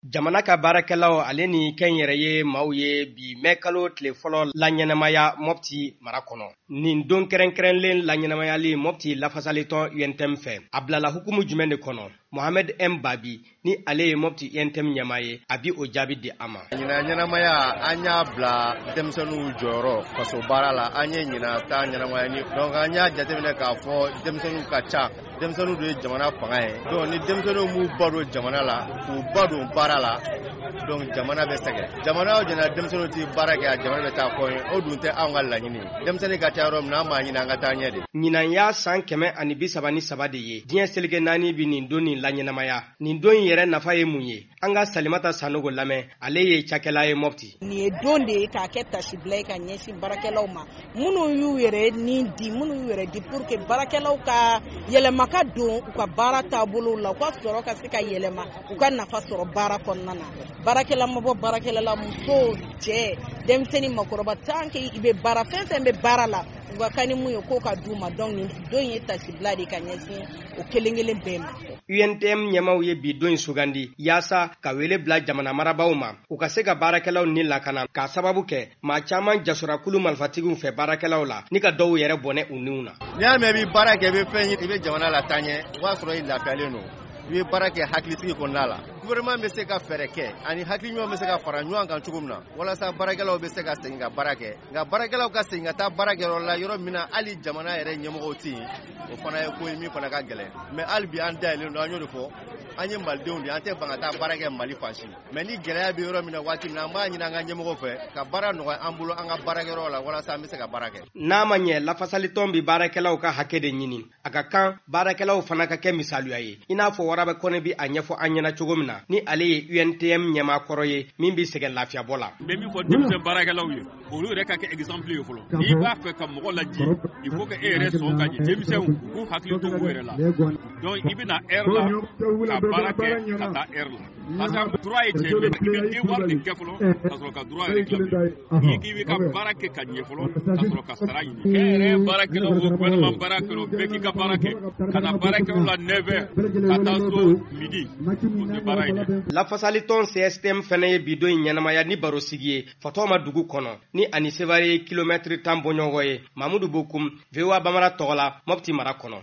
Jamana ka baarakɛlaw ale ni kɛn yɛrɛ ye maaw ye bi mɛ kalo tile fɔlɔ la ɲɛnamaya Mopti mara kɔnɔ. Nin don kɛrɛnkɛrɛnlen la ɲɛnamayali Mopti lafasalitɔn UNTM fɛ. A bilala hukumu jumɛn de kɔnɔ? Mohamed M Babi ni ale ye Mopti UNTM ɲɛmaa ye a bi o jaabi di a ma. Ɲina ɲɛnamaya an y'a bila denmisɛnninw jɔyɔrɔ faso baara la an ye ɲina ta ɲɛnamaya ni donc an y'a jateminɛ k'a fɔ denmisɛnninw ka ca. Denmisɛnninw de ye jamana fanga ye. Donc ni denmisɛnninw m'u ba don jamana la k'u ba don baara la donc jamana bɛ sɛgɛn. Jamana o jamana denmisɛnninw ti baara kɛ a jamana bɛ taa kɔ ye o dun tɛ anw ka laɲini. Denmisɛnnin ka ca yɔrɔ min na an b'a ɲini an ka taa ɲɛ de. Ɲinan y'a san 133 de ye. Diɲɛ seleke 4 bi nin don nin la ɲɛnamaya. Nin don in yɛrɛ nafa ye mun ye? An ka Salimata Sanogo lamɛn ale ye cakɛla ye Mopti. Nin ye don de ye k'a kɛ tasibila ye ka ɲɛsin baarakɛlaw ma. Minnu y'u yɛrɛ ni di minnu y'u yɛrɛ di pour que baarakɛlaw ka yɛlɛma ka don u ka baara taabolo la u ka sɔrɔ ka se ka yɛlɛma u ka nafa sɔrɔ baara kɔnɔna na. Baarakɛla ma bɔ baarakɛla la muso cɛ denmisɛnnin makɔrɔba tant que i bɛ baara fɛn fɛn bɛ baara la u ka kan ni mun ye k'o ka d'u ma donc nin don ye tasibila de ka ɲɛsin o kelen-kelen bɛɛ ma. UNTM ɲɛmaw ye bi don in sugandi yaasa ka wele bila jamana marabaaw ma u ka se ka baarakɛlaw ni lakana k'a sababu kɛ maa caman jasora kulu malifatigiw fɛ baarakɛlaw la ni ka dɔw yɛrɛ bɔnɛ u niw na. N'i y'a mɛn i bɛ baara kɛ i bɛ fɛn ɲini i bɛ jamana la taa ɲɛ o b'a sɔrɔ i lafiyalen don i bɛ baara kɛ hakilisigi kɔnɔna la. Gouvernement bɛ se ka fɛɛrɛ kɛ ani hakili ɲuman bɛ se ka fara ɲɔgɔn kan cogo min na walasa baarakɛlaw bɛ se ka segin ka baara kɛ nka baarakɛlaw ka segin ka taa baarakɛyɔrɔ la yɔrɔ min na hali jamana yɛrɛ ɲɛmɔgɔw tɛ yen o fana ye ko ye min fana ka gɛlɛn mais hali bi an dayɛlɛlen don an y'o de fɔ an ye malidenw de an tɛ ban ka taa baara kɛ Mali fan si mais ni gɛlɛya bɛ yɔrɔ min na waati min na an b'a ɲini an ka ɲɛmɔgɔw fɛ ka baara nɔgɔya an bolo an ka baarakɛyɔrɔ la walasa an bɛ se ka baara kɛ. N'a ma ɲɛ lafasalitɔn bi baarakɛlaw ka hakɛ de ɲini a ka kan baarakɛlaw fana ka kɛ misaliya ye i n'a fɔ Warabe Kɔnɛ bi a ɲɛfɔ an ɲɛna cogo min na ni ale ye UNTM ɲɛmaa kɔrɔ ye min bɛ sɛgɛn lafiyabɔ la. N bɛ min fɔ denmisɛn baarakɛlaw ye olu yɛrɛ ka kɛ exemple ye fɔlɔ n'i b'a fɛ ka mɔgɔ lajɛ il faut que e yɛrɛ sɔn ka ɲɛ denmisɛnw k'u hakili to u yɛrɛ la donc i bɛna heure la ka baara kɛ ka taa heure la parce que droit ye cɛ mais i bɛ devoir de kɛ fɔlɔ ka sɔrɔ ka droit réclamer n'i k'i bɛ ka baara kɛ ka ɲɛ fɔlɔ ka sɔrɔ ka sara ɲini kɛnyɛrɛye baarakɛlaw o gouvernement baarakɛlaw bɛɛ k'i ka baara kɛ ka na baarakɛlaw la 9 heures ka taa so midi o tɛ baara ye dɛ. Lafasalitɔn CSTM fɛnɛ ye bidon in ɲɛnamaya ni baro sigi ye Fatɔma dugu kɔnɔ ni ani Sevare ye kilomètre 10 bɔɲɔgɔn ye Mamudu Bokum VOA Bamara tɔgɔ la Mopti mara kɔnɔ.